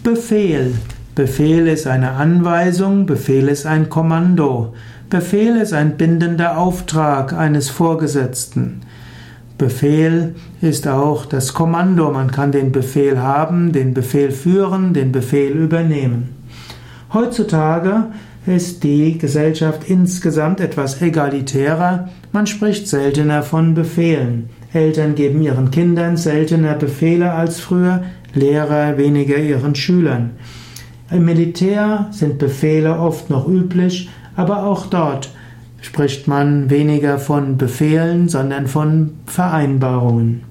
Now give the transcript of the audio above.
Befehl. Befehl ist eine Anweisung, Befehl ist ein Kommando. Befehl ist ein bindender Auftrag eines Vorgesetzten. Befehl ist auch das Kommando. Man kann den Befehl haben, den Befehl führen, den Befehl übernehmen. Heutzutage ist die Gesellschaft insgesamt etwas egalitärer. Man spricht seltener von Befehlen. Eltern geben ihren Kindern seltener Befehle als früher, Lehrer weniger ihren Schülern. Im Militär sind Befehle oft noch üblich, aber auch dort spricht man weniger von Befehlen, sondern von Vereinbarungen.